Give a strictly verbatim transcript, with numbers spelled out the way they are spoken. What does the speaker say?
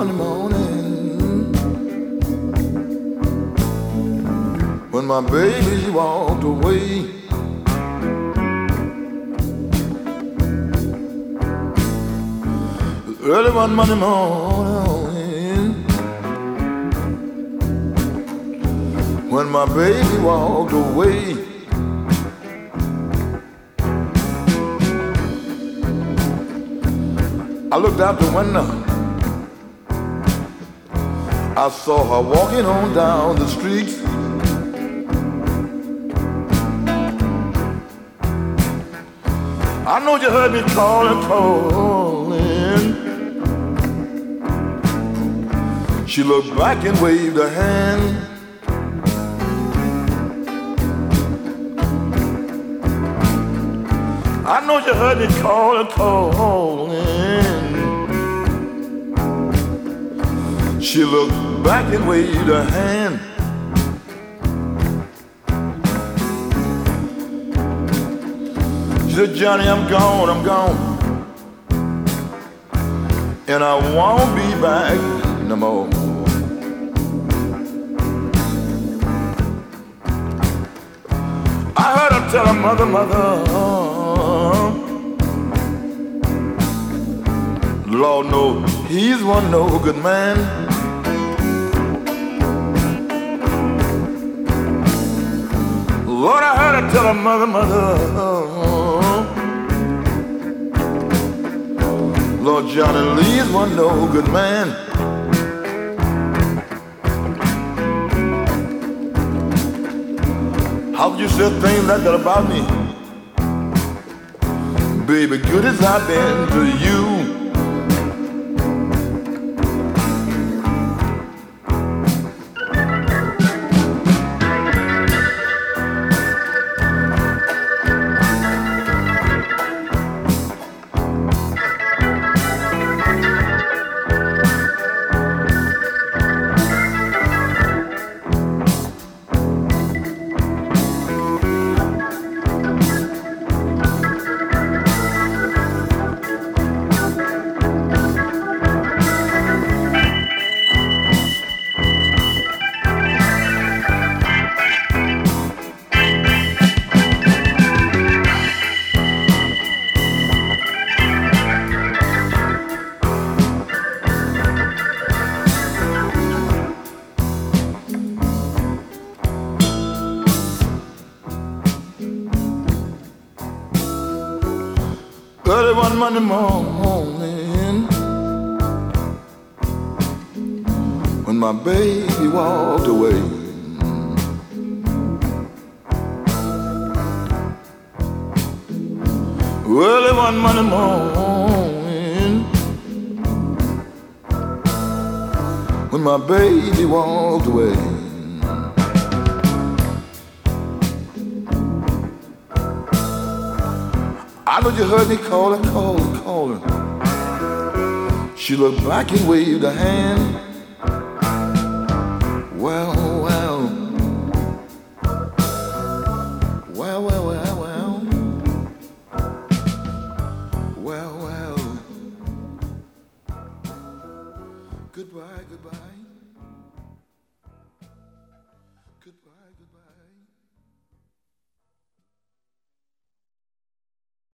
Monday morning, when my baby she walked away. Early one Monday morning, when my baby walked away. I looked out the window, I saw her walking on down the street. I know you heard me calling, calling. She looked back and waved her hand. I know you heard me calling, calling. She looked back and waved her hand. She said, Johnny, I'm gone, I'm gone, and I won't be back no more. I heard her tell her mother, mother, Lord knows he's one no good man. Lord, I heard her tell her mother, mother, Lord, Johnny Lee's one no good man. How could you say things like that about me? Baby, good as I've been to you. Early one Monday morning, when my baby walked away. Early one Monday morning, when my baby walked away. I know you heard me calling, calling, calling. She looked back and waved her hand. Well,